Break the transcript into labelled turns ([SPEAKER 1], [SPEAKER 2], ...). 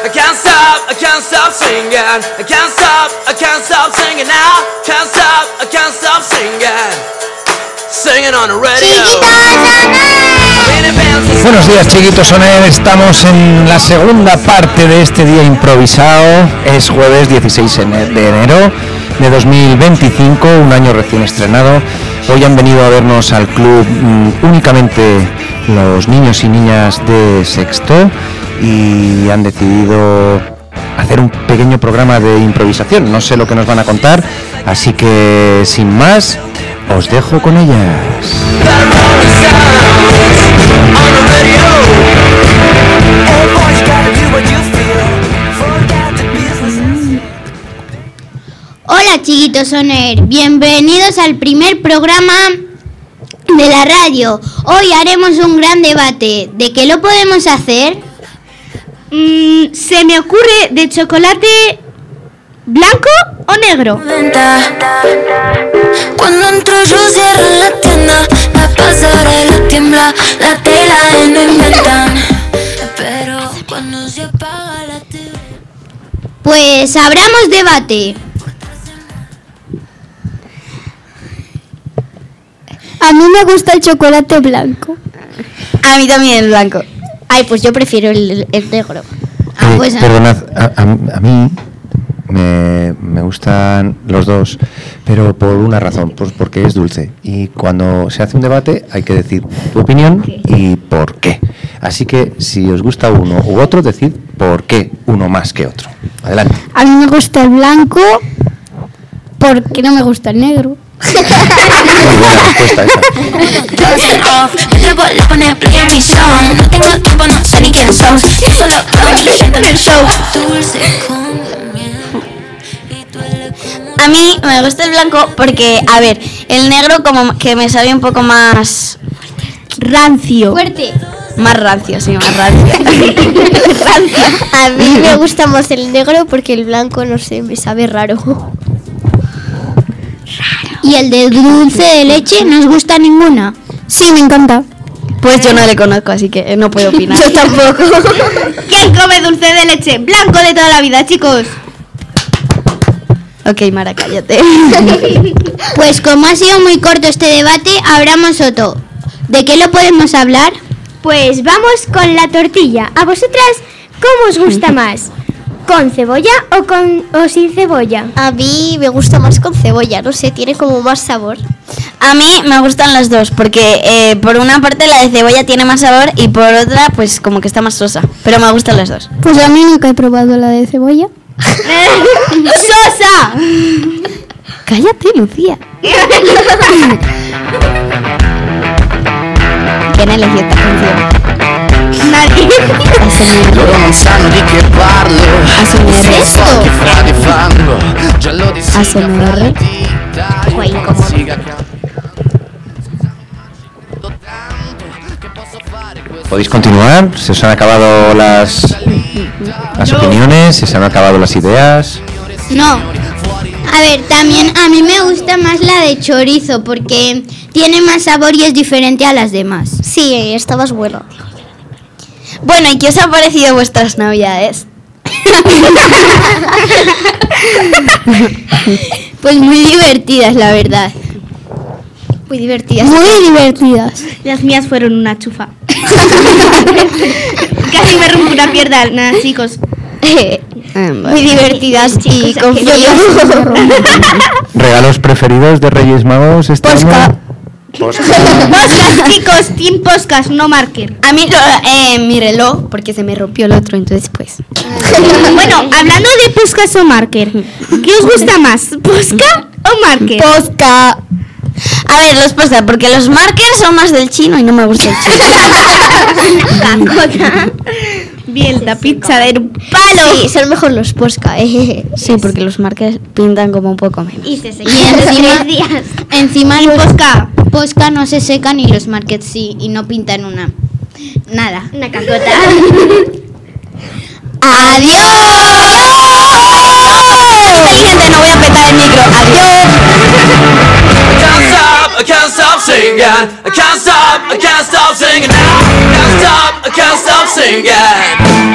[SPEAKER 1] I can't stop singing. I can't stop singing now. I can't stop singing. Singing on the radio.
[SPEAKER 2] Buenos días, chiquitos Soner. Estamos en la segunda parte de este día improvisado. Es jueves 16 de enero de 2025, un año recién estrenado. Hoy han venido a vernos al club únicamente los niños y niñas de sexto y han decidido hacer un pequeño programa de improvisación. No sé lo que nos van a contar, así que sin más, os dejo con ellas.
[SPEAKER 3] Hola chiquitos Soner, bienvenidos al primer programa de la radio. Hoy haremos un gran debate. ¿De qué lo podemos hacer?
[SPEAKER 4] Se me ocurre de chocolate blanco o negro.
[SPEAKER 5] Cuando entro yo cierro la tienda, la pasarela tiembla, la tela no inventan. Pero cuando se apaga la TV.
[SPEAKER 3] Pues abramos debate.
[SPEAKER 4] A mí me gusta el chocolate blanco.
[SPEAKER 6] A mí también el blanco.
[SPEAKER 3] Ay, pues yo prefiero el negro.
[SPEAKER 2] Pues perdonad, a mí me gustan los dos, pero por una razón, pues porque es dulce. Y cuando se hace un debate hay que decir tu opinión y por qué. Así que si os gusta uno u otro, decid por qué uno más que otro. Adelante.
[SPEAKER 4] A mí me gusta el blanco porque no me gusta el negro.
[SPEAKER 2] Muy buena respuesta esa.
[SPEAKER 5] No tengo tiempo, no sé ni quién sos. Yo solo siento en el show.
[SPEAKER 6] A mí me gusta el blanco porque, a ver, el negro como que me sabe un poco más rancio.
[SPEAKER 3] Fuerte.
[SPEAKER 6] Más rancio, sí, más rancio.
[SPEAKER 4] A mí me gusta más el negro porque el blanco, no sé, me sabe raro.
[SPEAKER 3] ¿Y el de dulce de leche no os gusta ninguna?
[SPEAKER 4] Sí, me encanta.
[SPEAKER 6] Pues yo no le conozco, así que no puedo opinar.
[SPEAKER 4] Yo tampoco.
[SPEAKER 3] ¿Quién come dulce de leche? Blanco de toda la vida, chicos.
[SPEAKER 6] Ok, Mara, cállate.
[SPEAKER 3] Pues como ha sido muy corto este debate, abramos otro. ¿De qué lo podemos hablar?
[SPEAKER 4] Pues vamos con la tortilla. ¿A vosotras cómo os gusta más? ¿Con cebolla o sin cebolla?
[SPEAKER 3] A mí me gusta más con cebolla, no sé, tiene como más sabor.
[SPEAKER 6] A mí me gustan las dos, porque por una parte la de cebolla tiene más sabor y por otra pues como que está más sosa. Pero me gustan las dos.
[SPEAKER 4] Pues a mí nunca he probado la de cebolla.
[SPEAKER 3] ¡Sosa!
[SPEAKER 6] Cállate, Lucía. ¿Quién eligió esta canción?
[SPEAKER 3] Nadie.
[SPEAKER 1] Loro non sanno di che parlo.
[SPEAKER 3] Esto.
[SPEAKER 1] Che frasi fanno. Giallo di
[SPEAKER 6] ASMR.
[SPEAKER 2] ¿Podéis continuar? ¿Se os han acabado las opiniones? ¿Se os han acabado las ideas?
[SPEAKER 3] No. A ver, también a mí me gusta más la de chorizo porque tiene más sabor y es diferente a las demás.
[SPEAKER 4] Sí, está más buena.
[SPEAKER 6] Bueno, ¿y qué os han parecido vuestras navidades?
[SPEAKER 3] Pues muy divertidas, la verdad. Muy divertidas.
[SPEAKER 4] Muy divertidas.
[SPEAKER 3] Las mías fueron una chufa. Casi me rompo una pierna, nada, chicos. Muy divertidas y con frío.
[SPEAKER 2] ¿Regalos preferidos de Reyes Magos este año?
[SPEAKER 3] Poscas, chicos, team Poscas, no marker.
[SPEAKER 6] A mí mi reloj, porque se me rompió el otro, entonces pues.
[SPEAKER 3] Bueno, hablando de Poscas o marker, ¿qué os gusta más? ¿Posca o marker?
[SPEAKER 4] Posca.
[SPEAKER 6] A ver, los Posca, porque los markers son más del chino y no me gusta el chino.
[SPEAKER 3] Cacota. Bien, la pizza de un palo.
[SPEAKER 4] Sí, son mejor los Posca,
[SPEAKER 6] Sí, porque los markers pintan como un poco menos.
[SPEAKER 3] Y se secan encima el Posca no se secan y los markers sí, y no pintan nada. Una cacota.
[SPEAKER 6] ¡Adiós! Gente, no voy a petar el micro. ¡Adiós!
[SPEAKER 1] I can't stop singing. I can't stop singing now. I can't stop singing.